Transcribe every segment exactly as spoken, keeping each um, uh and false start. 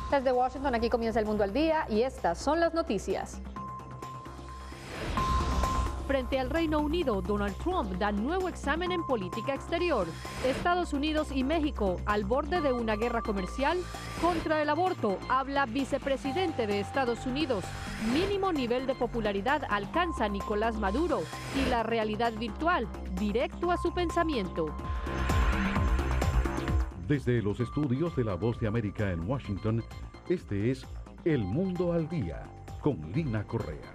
Desde Washington, aquí comienza El Mundo al Día y estas son las noticias. Frente al Reino Unido, Donald Trump da nuevo examen en política exterior. Estados Unidos y México al borde de una guerra comercial. Contra el aborto, habla vicepresidente de Estados Unidos. Mínimo nivel de popularidad alcanza Nicolás Maduro. Y la realidad virtual, directo a su pensamiento. Desde los estudios de La Voz de América en Washington, este es El Mundo al Día, con Lina Correa.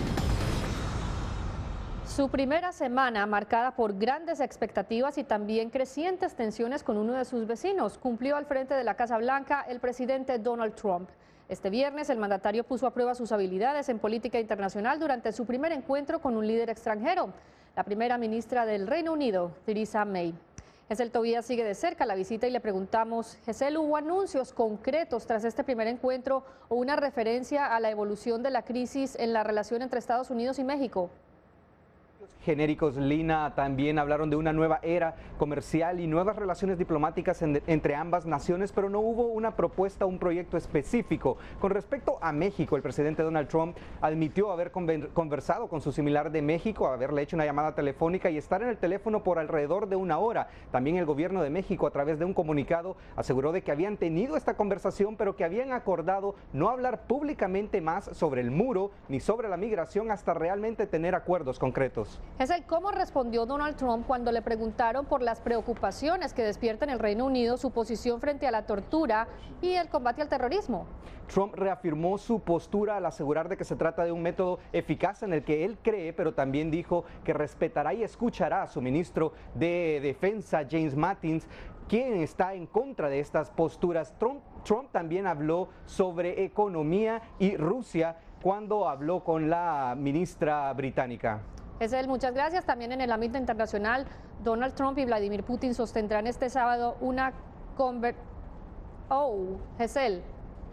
Su primera semana, marcada por grandes expectativas y también crecientes tensiones con uno de sus vecinos, cumplió al frente de la Casa Blanca el presidente Donald Trump. Este viernes, el mandatario puso a prueba sus habilidades en política internacional durante su primer encuentro con un líder extranjero, la primera ministra del Reino Unido, Theresa May. Gesell Tobías sigue de cerca la visita y le preguntamos, Gesell, ¿hubo anuncios concretos tras este primer encuentro o una referencia a la evolución de la crisis en la relación entre Estados Unidos y México? Genéricos, Lina, también hablaron de una nueva era comercial y nuevas relaciones diplomáticas en, entre ambas naciones, pero no hubo una propuesta, un proyecto específico. Con respecto a México, el presidente Donald Trump admitió haber conversado con su similar de México, haberle hecho una llamada telefónica y estar en el teléfono por alrededor de una hora. También el gobierno de México, a través de un comunicado, aseguró de que habían tenido esta conversación, pero que habían acordado no hablar públicamente más sobre el muro ni sobre la migración hasta realmente tener acuerdos concretos. Gesell, ¿cómo respondió Donald Trump cuando le preguntaron por las preocupaciones que despierta en el Reino Unido su posición frente a la tortura y el combate al terrorismo? Trump reafirmó su postura al asegurar de que se trata de un método eficaz en el que él cree, pero también dijo que respetará y escuchará a su ministro de Defensa, James Mattis, quien está en contra de estas posturas. Trump, Trump también habló sobre economía y Rusia cuando habló con la ministra británica. Gesell, muchas gracias. También en el ámbito internacional, Donald Trump y Vladimir Putin sostendrán este sábado una conver... Oh, Gesell.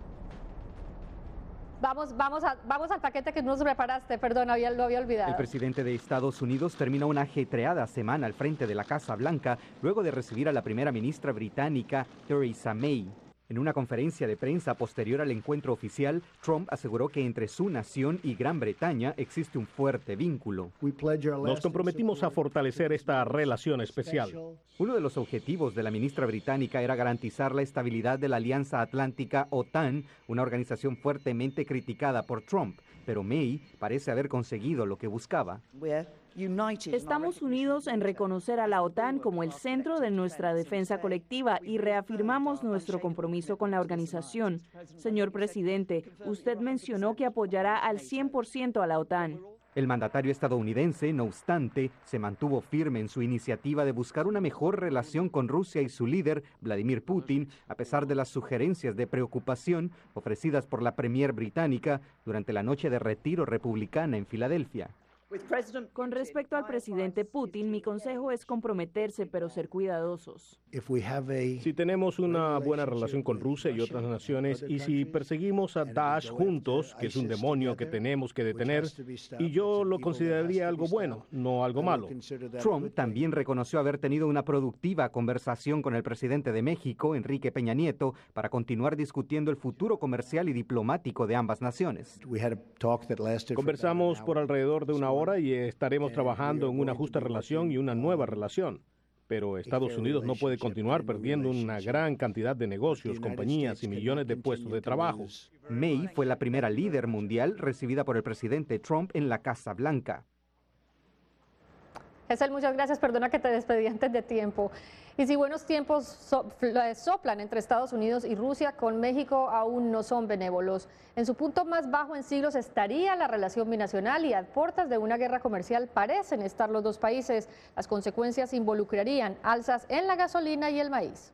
Vamos, vamos, a, vamos al paquete que nos preparaste, perdón, había, lo había olvidado. El presidente de Estados Unidos termina una ajetreada semana al frente de la Casa Blanca luego de recibir a la primera ministra británica, Theresa May. En una conferencia de prensa posterior al encuentro oficial, Trump aseguró que entre su nación y Gran Bretaña existe un fuerte vínculo. Nos comprometimos a fortalecer esta relación especial. Uno de los objetivos de la ministra británica era garantizar la estabilidad de la Alianza Atlántica OTAN, una organización fuertemente criticada por Trump, pero May parece haber conseguido lo que buscaba. Estamos unidos en reconocer a la OTAN como el centro de nuestra defensa colectiva y reafirmamos nuestro compromiso con la organización. Señor presidente, usted mencionó que apoyará al cien por ciento a la OTAN. El mandatario estadounidense, no obstante, se mantuvo firme en su iniciativa de buscar una mejor relación con Rusia y su líder, Vladimir Putin, a pesar de las sugerencias de preocupación ofrecidas por la premier británica durante la noche de retiro republicana en Filadelfia. Con respecto al presidente Putin, mi consejo es comprometerse, pero ser cuidadosos. Si tenemos una buena relación con Rusia y otras naciones, y si perseguimos a Daesh juntos, que es un demonio que tenemos que detener, y yo lo consideraría algo bueno, no algo malo. Trump también reconoció haber tenido una productiva conversación con el presidente de México, Enrique Peña Nieto, para continuar discutiendo el futuro comercial y diplomático de ambas naciones. Conversamos por alrededor de una hora y estaremos trabajando en una justa relación y una nueva relación. Pero Estados Unidos no puede continuar perdiendo una gran cantidad de negocios, compañías y millones de puestos de trabajo. May fue la primera líder mundial recibida por el presidente Trump en la Casa Blanca. Gesell, muchas gracias. Perdona que te despedí antes de tiempo. Y si buenos tiempos so, soplan entre Estados Unidos y Rusia, con México aún no son benévolos. En su punto más bajo en siglos estaría la relación binacional y a puertas de una guerra comercial parecen estar los dos países. Las consecuencias involucrarían alzas en la gasolina y el maíz.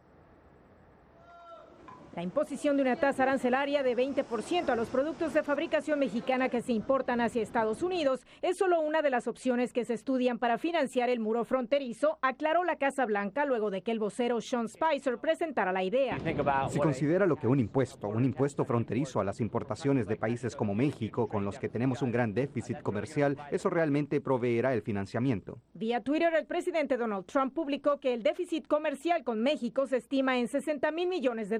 La imposición de una tasa arancelaria de veinte por ciento a los productos de fabricación mexicana que se importan hacia Estados Unidos es solo una de las opciones que se estudian para financiar el muro fronterizo, aclaró la Casa Blanca luego de que el vocero Sean Spicer presentara la idea. Si considera lo que un impuesto, un impuesto fronterizo a las importaciones de países como México, con los que tenemos un gran déficit comercial, eso realmente proveerá el financiamiento. Vía Twitter, el presidente Donald Trump publicó que el déficit comercial con México se estima en sesenta mil millones de dólares.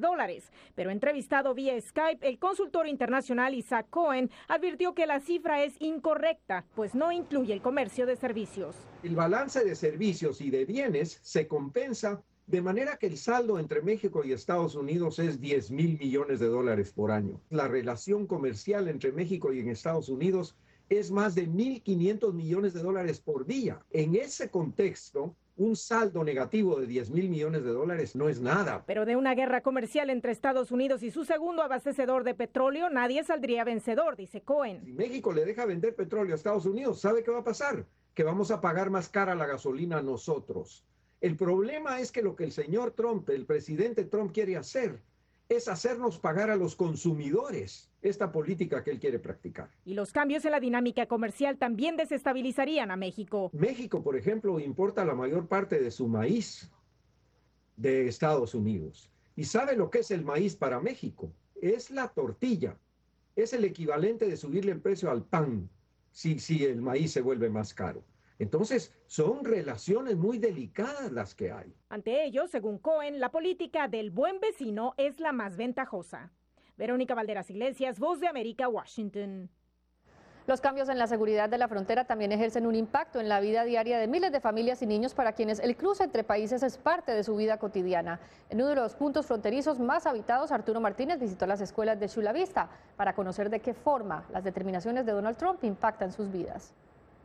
dólares. Pero entrevistado vía Skype, el consultor internacional Isaac Cohen advirtió que la cifra es incorrecta, pues no incluye el comercio de servicios. El balance de servicios y de bienes se compensa de manera que el saldo entre México y Estados Unidos es diez mil millones de dólares por año. La relación comercial entre México y en Estados Unidos es más de mil quinientos millones de dólares por día. En ese contexto, un saldo negativo de diez mil millones de dólares no es nada. Pero de una guerra comercial entre Estados Unidos y su segundo abastecedor de petróleo, nadie saldría vencedor, dice Cohen. Si México le deja vender petróleo a Estados Unidos, ¿sabe qué va a pasar? Que vamos a pagar más cara la gasolina nosotros. El problema es que lo que el señor Trump, el presidente Trump quiere hacer, es hacernos pagar a los consumidores esta política que él quiere practicar. Y los cambios en la dinámica comercial también desestabilizarían a México. México, por ejemplo, importa la mayor parte de su maíz de Estados Unidos. ¿Y sabe lo que es el maíz para México? Es la tortilla. Es el equivalente de subirle el precio al pan si, si el maíz se vuelve más caro. Entonces, son relaciones muy delicadas las que hay. Ante ello, según Cohen, la política del buen vecino es la más ventajosa. Verónica Valderas Iglesias, Voz de América, Washington. Los cambios en la seguridad de la frontera también ejercen un impacto en la vida diaria de miles de familias y niños para quienes el cruce entre países es parte de su vida cotidiana. En uno de los puntos fronterizos más habitados, Arturo Martínez visitó las escuelas de Chula Vista para conocer de qué forma las determinaciones de Donald Trump impactan sus vidas.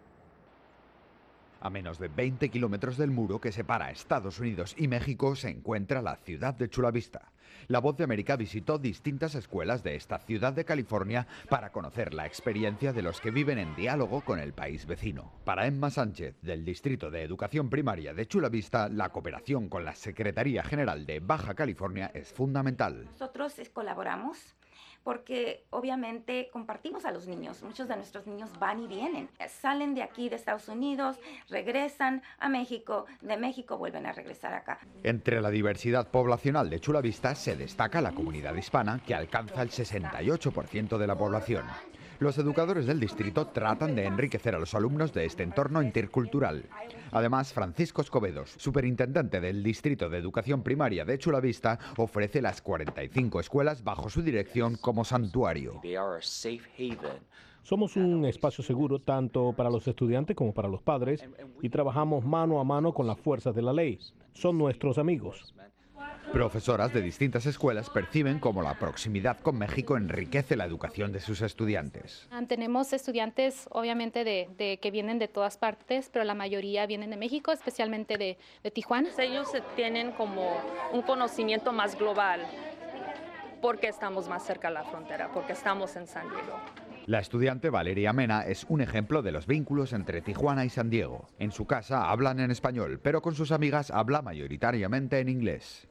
A menos de veinte kilómetros del muro que separa a Estados Unidos y México se encuentra la ciudad de Chula Vista. La Voz de América visitó distintas escuelas de esta ciudad de California para conocer la experiencia de los que viven en diálogo con el país vecino. Para Emma Sánchez, del Distrito de Educación Primaria de Chula Vista, la cooperación con la Secretaría General de Baja California es fundamental. Nosotros colaboramos porque obviamente compartimos a los niños. Muchos de nuestros niños van y vienen. Salen de aquí, de Estados Unidos, regresan a México, de México vuelven a regresar acá. Entre la diversidad poblacional de Chula Vista se destaca la comunidad hispana, que alcanza el sesenta y ocho por ciento de la población. Los educadores del distrito tratan de enriquecer a los alumnos de este entorno intercultural. Además, Francisco Escobedos, superintendente del Distrito de Educación Primaria de Chula Vista, ofrece las cuarenta y cinco escuelas bajo su dirección como santuario. Somos un espacio seguro tanto para los estudiantes como para los padres y trabajamos mano a mano con las fuerzas de la ley. Son nuestros amigos. Profesoras de distintas escuelas perciben cómo la proximidad con México enriquece la educación de sus estudiantes. Tenemos estudiantes obviamente de, de que vienen de todas partes, pero la mayoría vienen de México, especialmente de, de Tijuana. Ellos tienen como un conocimiento más global porque estamos más cerca de la frontera, porque estamos en San Diego. La estudiante Valeria Mena es un ejemplo de los vínculos entre Tijuana y San Diego. En su casa hablan en español, pero con sus amigas habla mayoritariamente en inglés.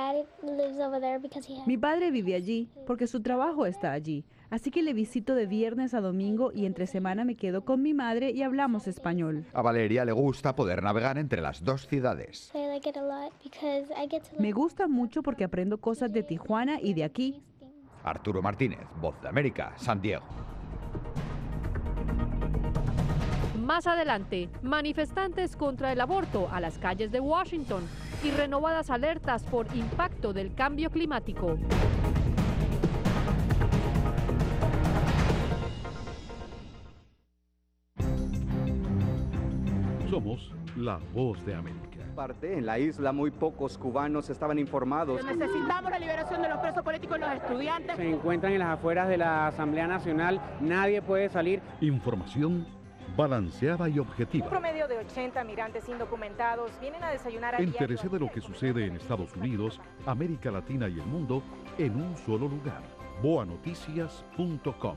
Mi padre vive allí porque su trabajo está allí, así que le visito de viernes a domingo y entre semana me quedo con mi madre y hablamos español. A Valeria le gusta poder navegar entre las dos ciudades. Me gusta mucho porque aprendo cosas de Tijuana y de aquí. Arturo Martínez, Voz de América, San Diego. Más adelante, manifestantes contra el aborto a las calles de Washington y renovadas alertas por impacto del cambio climático. Somos la Voz de América. Parte en la isla, muy pocos cubanos estaban informados. Necesitamos la liberación de los presos políticos y los estudiantes. Se encuentran en las afueras de la Asamblea Nacional, nadie puede salir. Información balanceada y objetiva. Un promedio de ochenta migrantes indocumentados vienen a desayunar a Entérese de lo que sucede en Estados Unidos, América Latina y el mundo en un solo lugar. boa noticias punto com.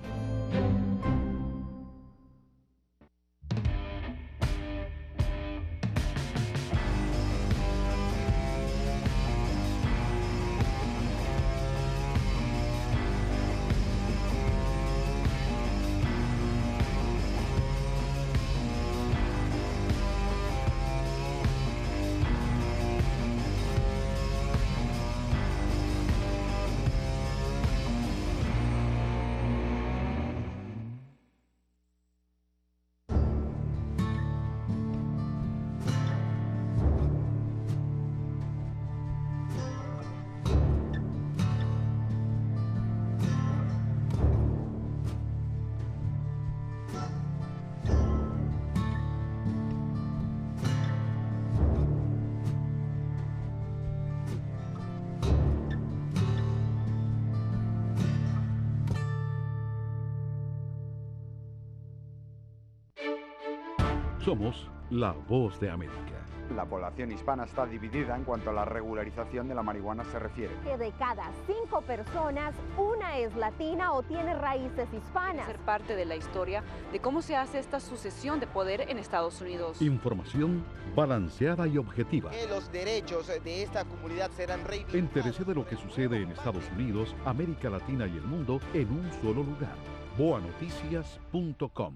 Somos la voz de América. La población hispana está dividida en cuanto a la regularización de la marihuana se refiere. Que de cada cinco personas, una es latina o tiene raíces hispanas. Ser parte de la historia de cómo se hace esta sucesión de poder en Estados Unidos. Información balanceada y objetiva. Que los derechos de esta comunidad serán reivindicados. Entérese de lo que sucede en Estados Unidos, América Latina y el mundo en un solo lugar. boa noticias punto com.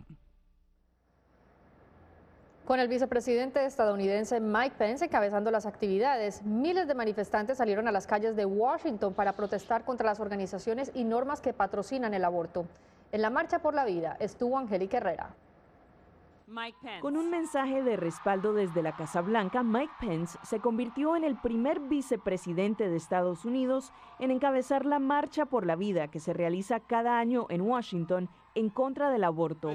Con el vicepresidente estadounidense Mike Pence encabezando las actividades, miles de manifestantes salieron a las calles de Washington para protestar contra las organizaciones y normas que patrocinan el aborto. En la Marcha por la Vida estuvo Angélica Herrera. Con un mensaje de respaldo desde la Casa Blanca, Mike Pence se convirtió en el primer vicepresidente de Estados Unidos en encabezar la Marcha por la Vida que se realiza cada año en Washington en contra del aborto.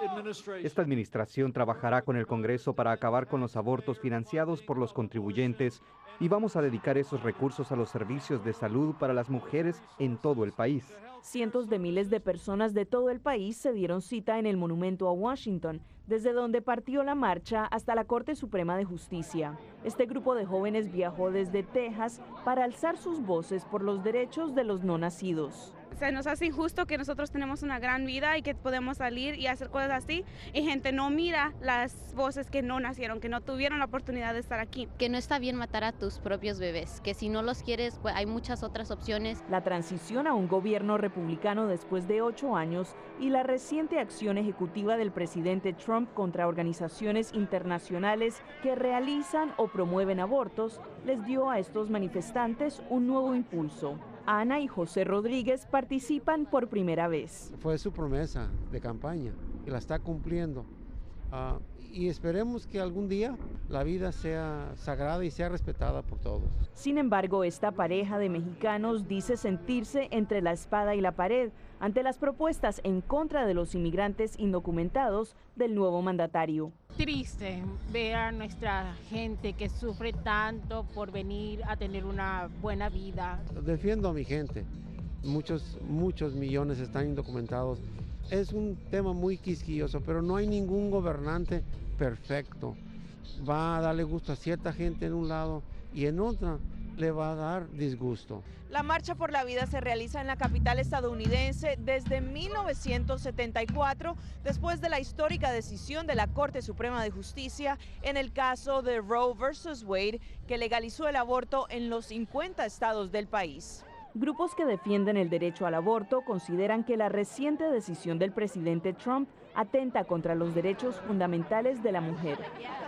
Esta administración trabajará con el Congreso para acabar con los abortos financiados por los contribuyentes y vamos a dedicar esos recursos a los servicios de salud para las mujeres en todo el país. Cientos de miles de personas de todo el país se dieron cita en el monumento a Washington, desde donde partió la marcha hasta la Corte Suprema de Justicia. Este grupo de jóvenes viajó desde Texas para alzar sus voces por los derechos de los no nacidos. Se nos hace injusto que nosotros tenemos una gran vida y que podemos salir y hacer cosas así y gente no mira las voces que no nacieron, que no tuvieron la oportunidad de estar aquí. Que no está bien matar a tus propios bebés, que si no los quieres, pues hay muchas otras opciones. La transición a un gobierno republicano después de ocho años y la reciente acción ejecutiva del presidente Trump contra organizaciones internacionales que realizan o promueven abortos les dio a estos manifestantes un nuevo impulso. Ana y José Rodríguez participan por primera vez. Fue su promesa de campaña y la está cumpliendo. Uh, y esperemos que algún día la vida sea sagrada y sea respetada por todos. Sin embargo, esta pareja de mexicanos dice sentirse entre la espada y la pared ante las propuestas en contra de los inmigrantes indocumentados del nuevo mandatario. Triste ver a nuestra gente que sufre tanto por venir a tener una buena vida. Defiendo a mi gente. Muchos, muchos millones están indocumentados. Es un tema muy quisquilloso, pero no hay ningún gobernante perfecto. Va a darle gusto a cierta gente en un lado y en otra le va a dar disgusto. La Marcha por la Vida se realiza en la capital estadounidense desde mil novecientos setenta y cuatro, después de la histórica decisión de la Corte Suprema de Justicia en el caso de Roe versus Wade, que legalizó el aborto en los cincuenta estados del país. Grupos que defienden el derecho al aborto consideran que la reciente decisión del presidente Trump atenta contra los derechos fundamentales de la mujer.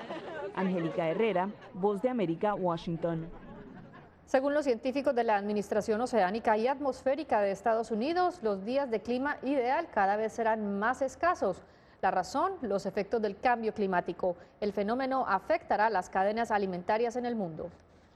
Angélica Herrera, Voz de América, Washington. Según los científicos de la Administración Oceánica y Atmosférica de Estados Unidos, los días de clima ideal cada vez serán más escasos. La razón, los efectos del cambio climático. El fenómeno afectará las cadenas alimentarias en el mundo.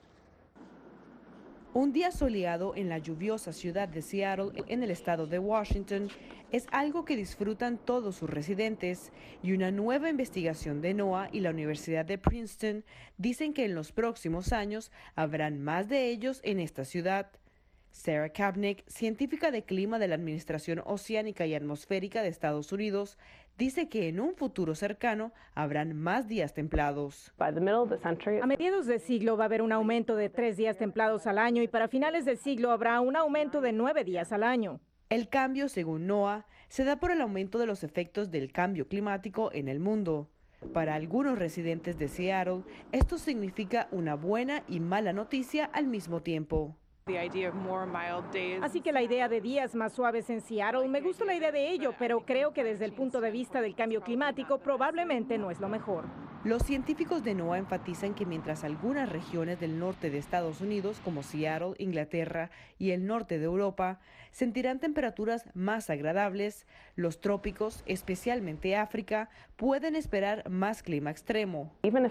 Un día soleado en la lluviosa ciudad de Seattle, en el estado de Washington, es algo que disfrutan todos sus residentes, y una nueva investigación de NOAA y la Universidad de Princeton dicen que en los próximos años habrán más de ellos en esta ciudad. Sarah Kapnick, científica de clima de la Administración Oceánica y Atmosférica de Estados Unidos, dice que en un futuro cercano habrán más días templados. A mediados de siglo va a haber un aumento de tres días templados al año y para finales de siglo habrá un aumento de nueve días al año. El cambio, según NOAA, se da por el aumento de los efectos del cambio climático en el mundo. Para algunos residentes de Seattle, esto significa una buena y mala noticia al mismo tiempo. Así que la idea de días más suaves en Seattle, me gusta la idea de ello, pero creo que desde el punto de vista del cambio climático probablemente no es lo mejor. Los científicos de NOAA enfatizan que mientras algunas regiones del norte de Estados Unidos, como Seattle, Inglaterra y el norte de Europa, sentirán temperaturas más agradables, los trópicos, especialmente África, pueden esperar más clima extremo.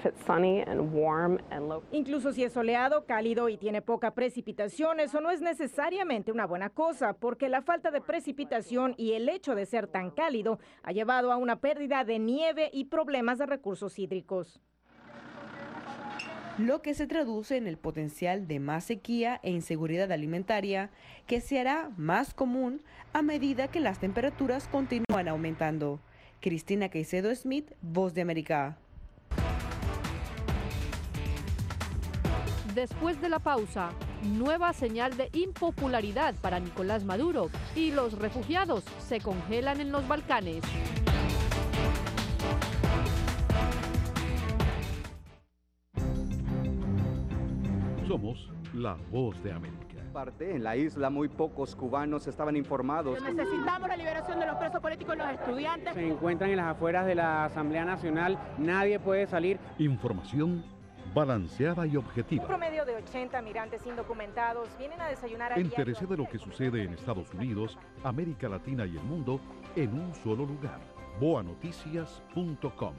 Incluso si es soleado, cálido y tiene poca precipitación, eso no es necesariamente una buena cosa, porque la falta de precipitación y el hecho de ser tan cálido ha llevado a una pérdida de nieve y problemas de recursos hídricos. Lo que se traduce en el potencial de más sequía e inseguridad alimentaria, que se hará más común a medida que las temperaturas continúan aumentando. Cristina Caicedo Smith, Voz de América. Después de la pausa, nueva señal de impopularidad para Nicolás Maduro y los refugiados se congelan en los Balcanes. Somos la voz de América. Parte en la isla muy pocos cubanos estaban informados. Necesitamos la liberación de los presos políticos y los estudiantes. Se encuentran en las afueras de la Asamblea Nacional, nadie puede salir. Información balanceada y objetiva. Un promedio de ochenta migrantes indocumentados vienen a desayunar a Entérese de lo que sucede en Estados Unidos, América Latina y el mundo en un solo lugar. boa noticias punto com.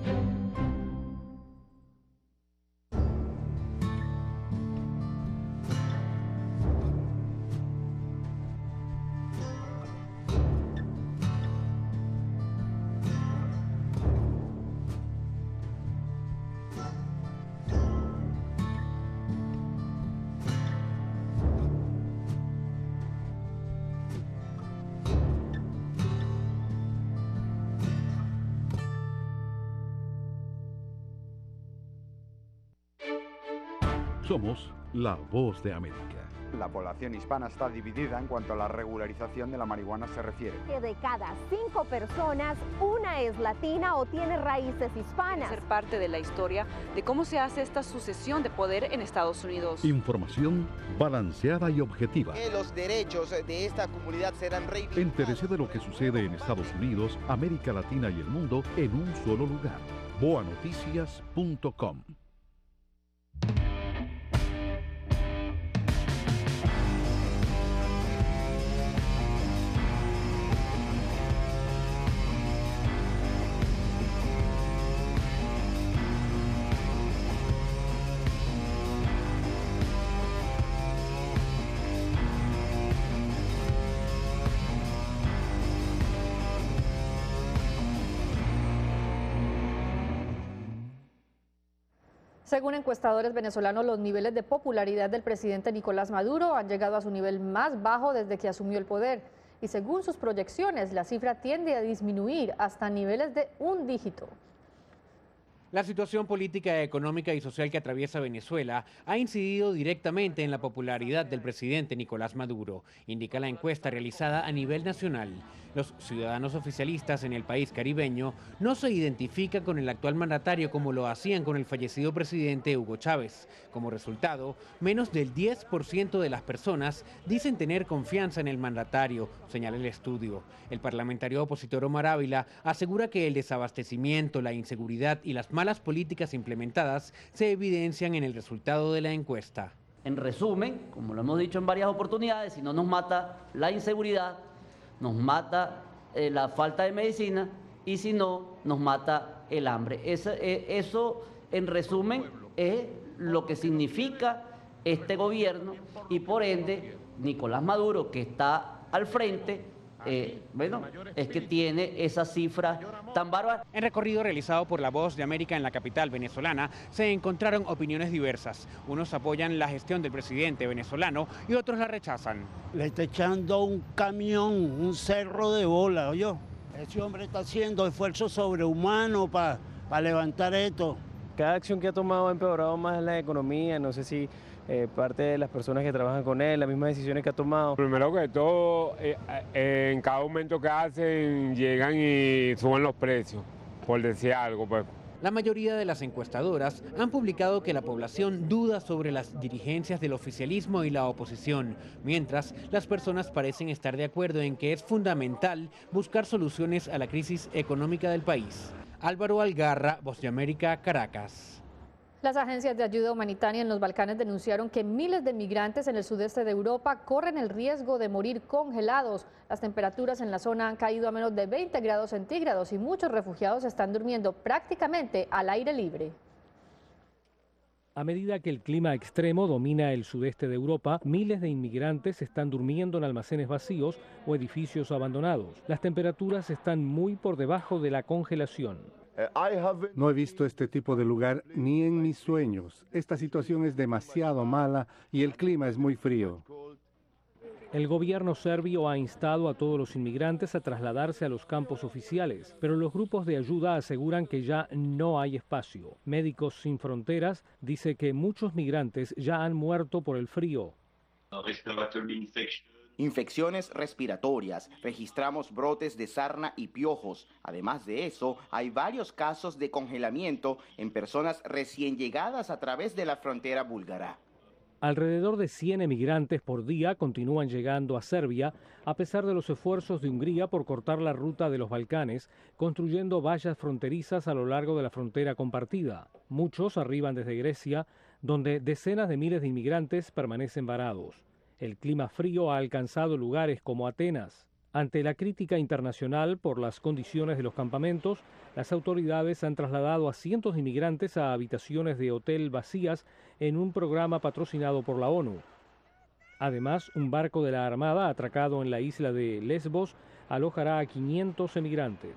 Somos la voz de América. La población hispana está dividida en cuanto a la regularización de la marihuana se refiere. Que de cada cinco personas, una es latina o tiene raíces hispanas. Ser parte de la historia de cómo se hace esta sucesión de poder en Estados Unidos. Información balanceada y objetiva. Que los derechos de esta comunidad serán reivindicados. Entérese de lo que sucede en Estados Unidos, América Latina y el mundo en un solo lugar. boa noticias punto com. Según encuestadores venezolanos, los niveles de popularidad del presidente Nicolás Maduro han llegado a su nivel más bajo desde que asumió el poder. Y según sus proyecciones, la cifra tiende a disminuir hasta niveles de un dígito. La situación política, económica y social que atraviesa Venezuela ha incidido directamente en la popularidad del presidente Nicolás Maduro, indica la encuesta realizada a nivel nacional. Los ciudadanos oficialistas en el país caribeño no se identifican con el actual mandatario como lo hacían con el fallecido presidente Hugo Chávez. Como resultado, menos del diez por ciento de las personas dicen tener confianza en el mandatario, señala el estudio. El parlamentario opositor Omar Ávila asegura que el desabastecimiento, la inseguridad y las malas políticas implementadas se evidencian en el resultado de la encuesta. En resumen, como lo hemos dicho en varias oportunidades, si no nos mata la inseguridad, nos mata eh, la falta de medicina y si no, nos mata el hambre. Eso, eh, eso en resumen, es lo que significa este gobierno y por ende Nicolás Maduro, que está al frente, Eh, bueno, es que tiene esa cifra tan bárbara. En recorrido realizado por La Voz de América en la capital venezolana, se encontraron opiniones diversas. Unos apoyan la gestión del presidente venezolano y otros la rechazan. Le está echando un camión, un cerro de bola, oye. Ese hombre está haciendo esfuerzos sobrehumanos para pa levantar esto. Cada acción que ha tomado ha empeorado más la economía, no sé si Eh, parte de las personas que trabajan con él, las mismas decisiones que ha tomado. Primero que todo, eh, eh, en cada aumento que hacen, llegan y suben los precios, por decir algo, pues. La mayoría de las encuestadoras han publicado que la población duda sobre las dirigencias del oficialismo y la oposición, mientras las personas parecen estar de acuerdo en que es fundamental buscar soluciones a la crisis económica del país. Álvaro Algarra, Voz de América, Caracas. Las agencias de ayuda humanitaria en los Balcanes denunciaron que miles de migrantes en el sudeste de Europa corren el riesgo de morir congelados. Las temperaturas en la zona han caído a menos de veinte grados centígrados y muchos refugiados están durmiendo prácticamente al aire libre. A medida que el clima extremo domina el sudeste de Europa, miles de inmigrantes están durmiendo en almacenes vacíos o edificios abandonados. Las temperaturas están muy por debajo de la congelación. No he visto este tipo de lugar ni en mis sueños. Esta situación es demasiado mala y el clima es muy frío. El gobierno serbio ha instado a todos los inmigrantes a trasladarse a los campos oficiales, pero los grupos de ayuda aseguran que ya no hay espacio. Médicos Sin Fronteras dice que muchos migrantes ya han muerto por el frío. Infecciones respiratorias, registramos brotes de sarna y piojos. Además de eso, hay varios casos de congelamiento en personas recién llegadas a través de la frontera búlgara. Alrededor de cien emigrantes por día continúan llegando a Serbia, a pesar de los esfuerzos de Hungría por cortar la ruta de los Balcanes, construyendo vallas fronterizas a lo largo de la frontera compartida. Muchos arriban desde Grecia, donde decenas de miles de inmigrantes permanecen varados. El clima frío ha alcanzado lugares como Atenas. Ante la crítica internacional por las condiciones de los campamentos, las autoridades han trasladado a cientos de inmigrantes a habitaciones de hotel vacías en un programa patrocinado por la ONU. Además, un barco de la Armada atracado en la isla de Lesbos alojará a quinientos emigrantes.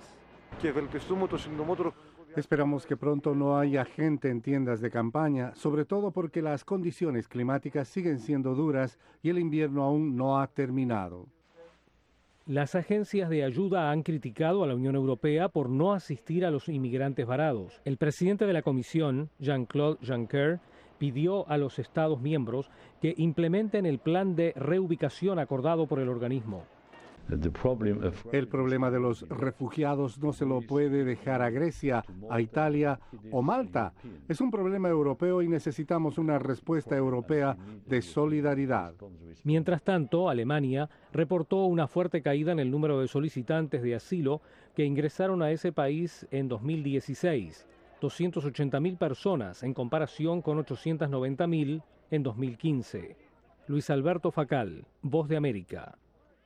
Esperamos que pronto no haya gente en tiendas de campaña, sobre todo porque las condiciones climáticas siguen siendo duras y el invierno aún no ha terminado. Las agencias de ayuda han criticado a la Unión Europea por no asistir a los inmigrantes varados. El presidente de la Comisión, Jean-Claude Juncker, pidió a los Estados miembros que implementen el plan de reubicación acordado por el organismo. El problema de los refugiados no se lo puede dejar a Grecia, a Italia o Malta. Es un problema europeo y necesitamos una respuesta europea de solidaridad. Mientras tanto, Alemania reportó una fuerte caída en el número de solicitantes de asilo que ingresaron a ese país en dos mil dieciséis. doscientas ochenta mil personas en comparación con ochocientas noventa mil en dos mil quince. Luis Alberto Facal, Voz de América.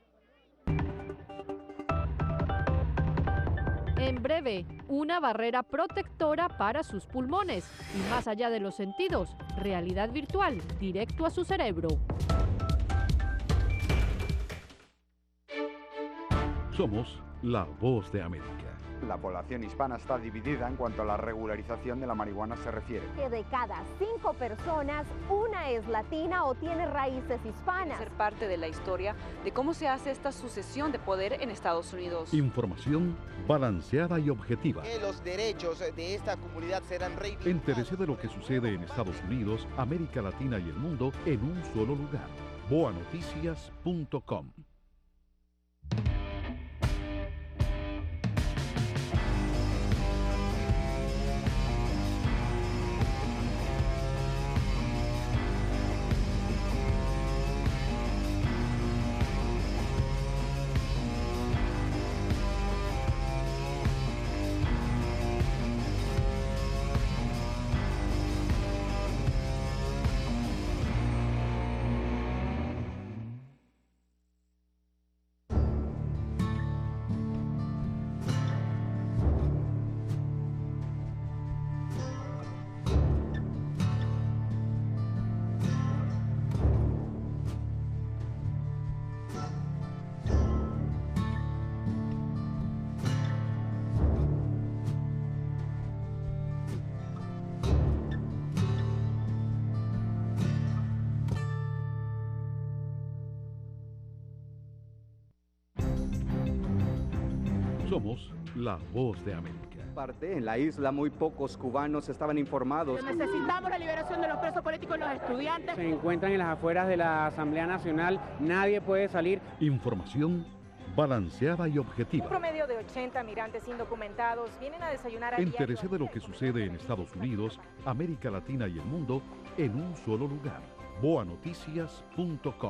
En breve, una barrera protectora para sus pulmones y más allá de los sentidos, realidad virtual, directo a su cerebro. Somos la Voz de América. La población hispana está dividida en cuanto a la regularización de la marihuana se refiere. Que de cada cinco personas, una es latina o tiene raíces hispanas. Ser parte de la historia de cómo se hace esta sucesión de poder en Estados Unidos. Información balanceada y objetiva. Que los derechos de esta comunidad serán reivindicados. Entérese de lo que sucede en Estados Unidos, América Latina y el mundo en un solo lugar. boa noticias punto com. Somos la Voz de América. Parte en la isla, muy pocos cubanos estaban informados. Necesitamos la liberación de los presos políticos y los estudiantes. Se encuentran en las afueras de la Asamblea Nacional, nadie puede salir. Información balanceada y objetiva. Un promedio de ochenta migrantes indocumentados vienen a desayunar a Entérese de lo que sucede en Estados Unidos, América Latina y el mundo en un solo lugar. boa noticias punto com.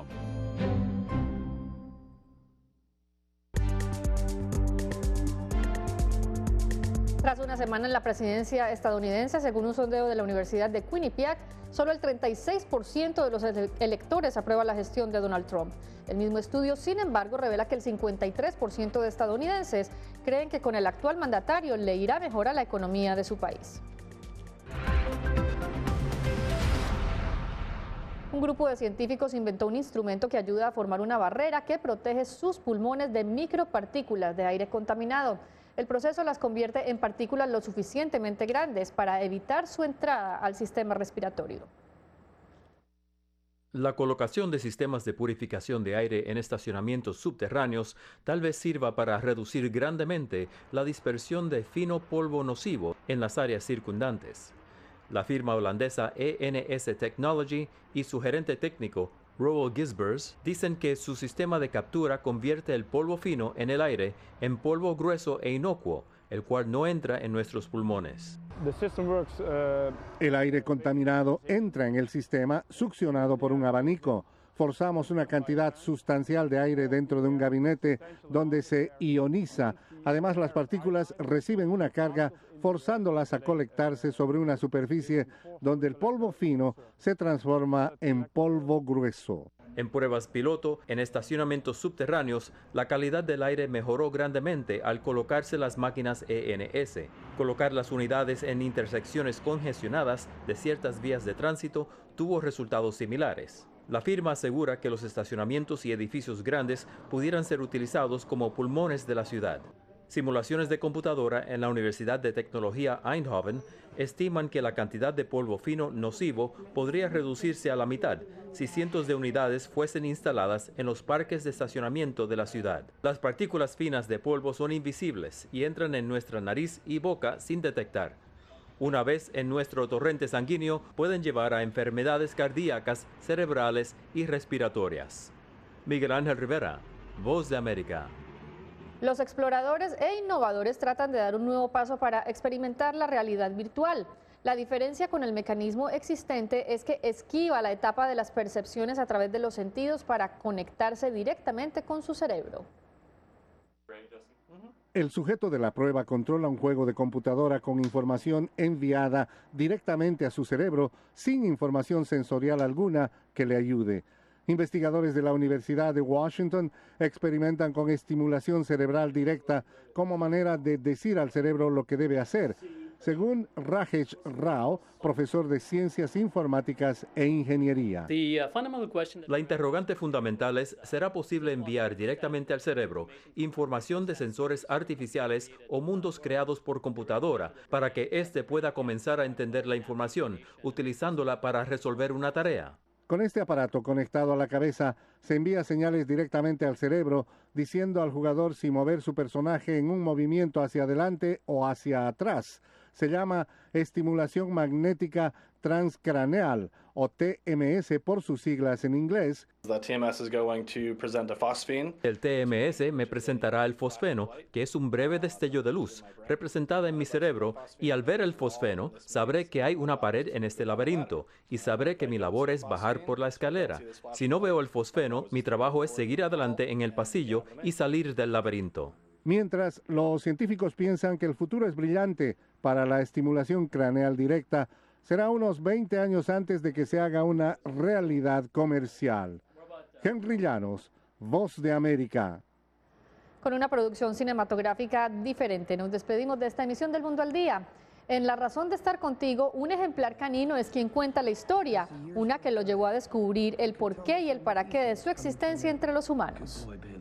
Tras una semana en la presidencia estadounidense, según un sondeo de la Universidad de Quinnipiac, solo el treinta y seis por ciento de los electores aprueba la gestión de Donald Trump. El mismo estudio, sin embargo, revela que el cincuenta y tres por ciento de estadounidenses creen que con el actual mandatario le irá mejor a la economía de su país. Un grupo de científicos inventó un instrumento que ayuda a formar una barrera que protege sus pulmones de micropartículas de aire contaminado. El proceso las convierte en partículas lo suficientemente grandes para evitar su entrada al sistema respiratorio. La colocación de sistemas de purificación de aire en estacionamientos subterráneos tal vez sirva para reducir grandemente la dispersión de fino polvo nocivo en las áreas circundantes. La firma holandesa E N S Technology y su gerente técnico, Roel Gisbers, dicen que su sistema de captura convierte el polvo fino en el aire en polvo grueso e inocuo, el cual no entra en nuestros pulmones. El aire contaminado entra en el sistema succionado por un abanico. Forzamos una cantidad sustancial de aire dentro de un gabinete donde se ioniza. Además, las partículas reciben una carga forzándolas a colectarse sobre una superficie donde el polvo fino se transforma en polvo grueso. En pruebas piloto, en estacionamientos subterráneos, la calidad del aire mejoró grandemente al colocarse las máquinas E N S. Colocar las unidades en intersecciones congestionadas de ciertas vías de tránsito tuvo resultados similares. La firma asegura que los estacionamientos y edificios grandes pudieran ser utilizados como pulmones de la ciudad. Simulaciones de computadora en la Universidad de Tecnología Eindhoven estiman que la cantidad de polvo fino nocivo podría reducirse a la mitad si cientos de unidades fuesen instaladas en los parques de estacionamiento de la ciudad. Las partículas finas de polvo son invisibles y entran en nuestra nariz y boca sin detectar. Una vez en nuestro torrente sanguíneo, pueden llevar a enfermedades cardíacas, cerebrales y respiratorias. Miguel Ángel Rivera, Voz de América. Los exploradores e innovadores tratan de dar un nuevo paso para experimentar la realidad virtual. La diferencia con el mecanismo existente es que esquiva la etapa de las percepciones a través de los sentidos para conectarse directamente con su cerebro. El sujeto de la prueba controla un juego de computadora con información enviada directamente a su cerebro sin información sensorial alguna que le ayude. Investigadores de la Universidad de Washington experimentan con estimulación cerebral directa como manera de decir al cerebro lo que debe hacer, según Rajesh Rao, profesor de Ciencias Informáticas e Ingeniería. La interrogante fundamental es, ¿será posible enviar directamente al cerebro información de sensores artificiales o mundos creados por computadora para que éste pueda comenzar a entender la información, utilizándola para resolver una tarea? Con este aparato conectado a la cabeza, se envía señales directamente al cerebro, diciendo al jugador si mover su personaje en un movimiento hacia adelante o hacia atrás. Se llama estimulación magnética transcraneal, o T M S por sus siglas en inglés. El T M S me presentará el fosfeno, que es un breve destello de luz, representada en mi cerebro, y al ver el fosfeno, sabré que hay una pared en este laberinto, y sabré que mi labor es bajar por la escalera. Si no veo el fosfeno, mi trabajo es seguir adelante en el pasillo y salir del laberinto. Mientras, los científicos piensan que el futuro es brillante para la estimulación craneal directa. Será unos veinte años antes de que se haga una realidad comercial. Henry Llanos, Voz de América. Con una producción cinematográfica diferente, nos despedimos de esta emisión del Mundo al Día. En La razón de estar contigo, un ejemplar canino es quien cuenta la historia, una que lo llevó a descubrir el porqué y el para qué de su existencia entre los humanos.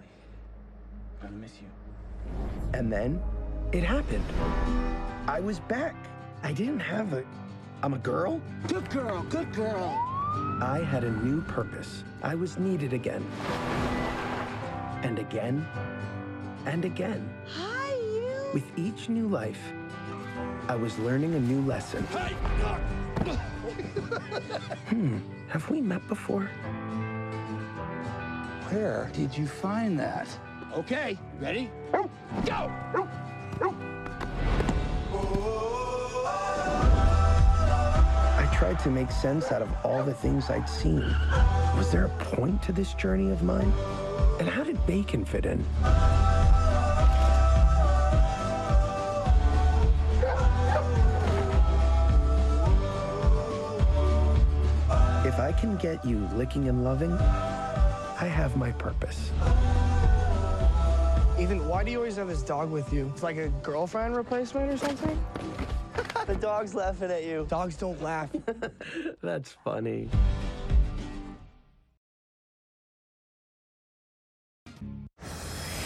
And then it happened. I was back. I didn't have a... I'm a girl? Good girl, good girl. I had a new purpose. I was needed again. And again. And again. Hi, you. With each new life, I was learning a new lesson. Hmm, have we met before? Where did you find that? Okay, ready? Go! I tried to make sense out of all the things I'd seen. Was there a point to this journey of mine? And how did bacon fit in? If I can get you licking and loving, I have my purpose. Ethan, why do you always have this dog with you? It's like a girlfriend replacement or something? The dog's laughing at you. Dogs don't laugh. That's funny.